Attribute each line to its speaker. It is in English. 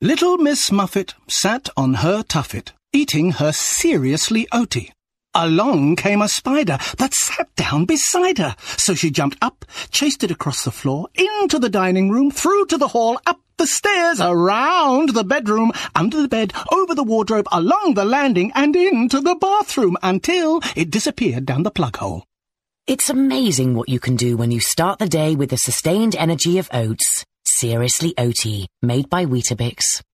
Speaker 1: Little Miss Muffet sat on her tuffet, eating her seriously oaty. Along came a spider that sat down beside her. So she jumped up, chased it across the floor, into the dining room, through to the hall, up the stairs, around the bedroom, under the bed, over the wardrobe, along the landing, and into the bathroom, until it disappeared down the plug hole.
Speaker 2: It's amazing what you can do when you start the day with the sustained energy of oats. Seriously Oaty, made by Weetabix.